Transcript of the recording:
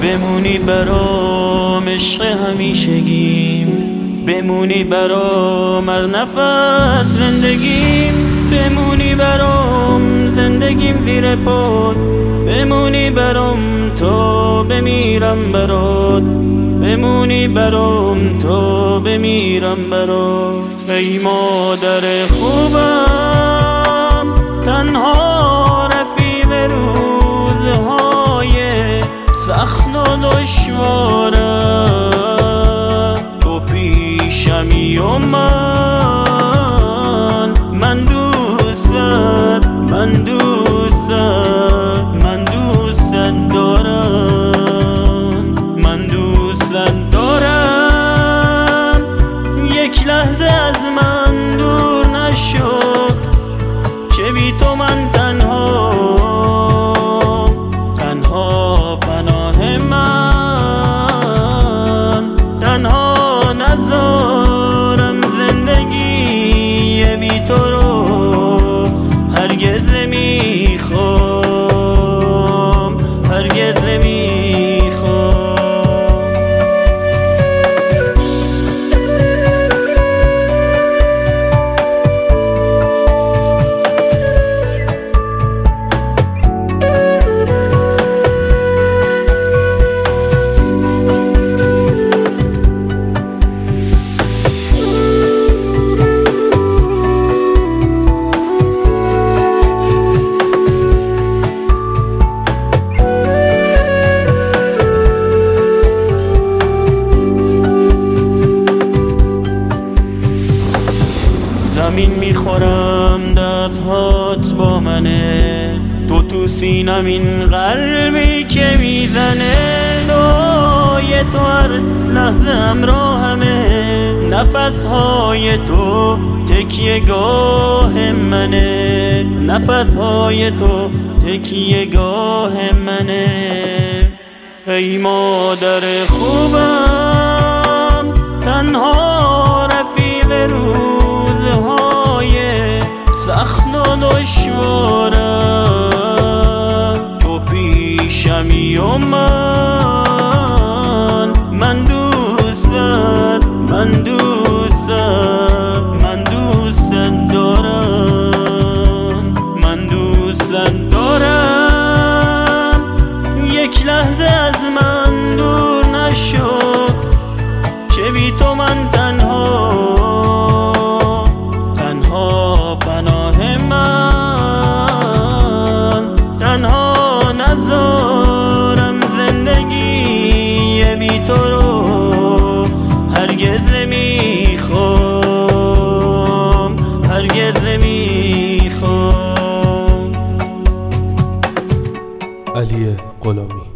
بمونی برام عشق همیشگیم، بمونی برام هر نفس زندگیم، بمونی برام زندگیم زیر پات، بمونی برام تا بمیرم برات، بمونی برام تا بمیرم برات. ای مادر خوبم تنها رفیق روزهای سخت و دشوارم، تو پیشمی و من دوستت، من دوستت، من دوستت دارم، من دوستت دارم. یک لحظه از من دور نشو که بی تو من تنها، تنها پناه من، تنها نذارم زندگی بی تو رو هرگز نمیخوام، هرگز نمیخوام. زمین میخورم دستهات با منه، تو سینم این قلبی که میزنه، دعای تو هر لحظه همراهمه، نفسهای تو تکیه گاه منه، نفسهای تو تکیه گاه منه. ای مادر خوبم تنها رفیق روزهای سخت و دشوارم، تو پیشمی و من دوستت، من دوستت، من دوستت دارم، من دوستت دارم. یک لحظه از من دور نشو که بی تو من تنها، تنها پناه من، تنها نذارم زندگی بی تو رو هرگز نمیخوام، هرگز نمیخوام. علی غلامی.